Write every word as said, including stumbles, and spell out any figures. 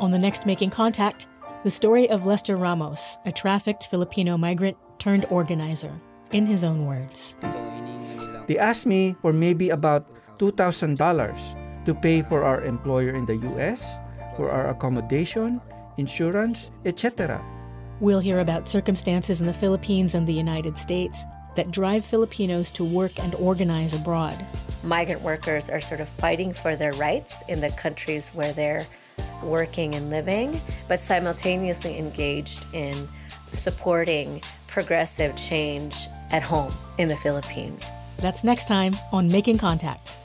On the next Making Contact, the story of Lester Ramos, a trafficked Filipino migrant turned organizer, in his own words. They asked me for maybe about two thousand dollars to pay for our employer in the U S, for our accommodation, insurance, et cetera. We'll hear about circumstances in the Philippines and the United States that drive Filipinos to work and organize abroad. Migrant workers are sort of fighting for their rights in the countries where they're working and living, but simultaneously engaged in supporting progressive change at home in the Philippines. That's next time on Making Contact.